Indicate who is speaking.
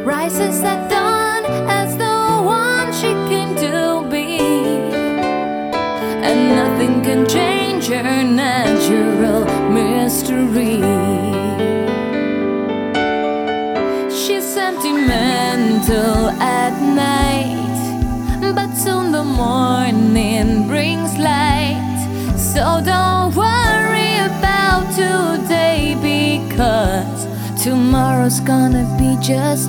Speaker 1: rises at dawn as the one she came to be, and nothing can change her natural mystery. She's sentimental at night, but soon the morning brings light. So don't worry about today, because tomorrow's gonna be just